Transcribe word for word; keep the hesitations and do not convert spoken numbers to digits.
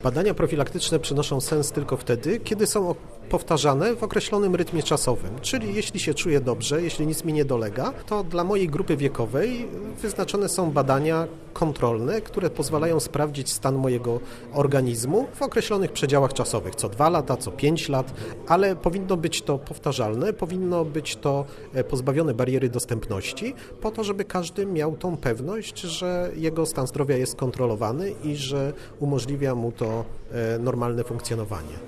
Badania profilaktyczne przynoszą sens tylko wtedy, kiedy są powtarzane w określonym rytmie czasowym. Czyli jeśli się czuję dobrze, jeśli nic mi nie dolega, to dla mojej grupy wiekowej wyznaczone są badania kontrolne, które pozwalają sprawdzić stan mojego organizmu w określonych przedziałach czasowych, co dwa lata, co pięć lat, ale powinno być to powtarzalne, powinno być to pozbawione bariery dostępności, po to, żeby każdy miał tą pewność, że jego stan zdrowia jest kontrolowany i że umożliwia mu to normalne funkcjonowanie.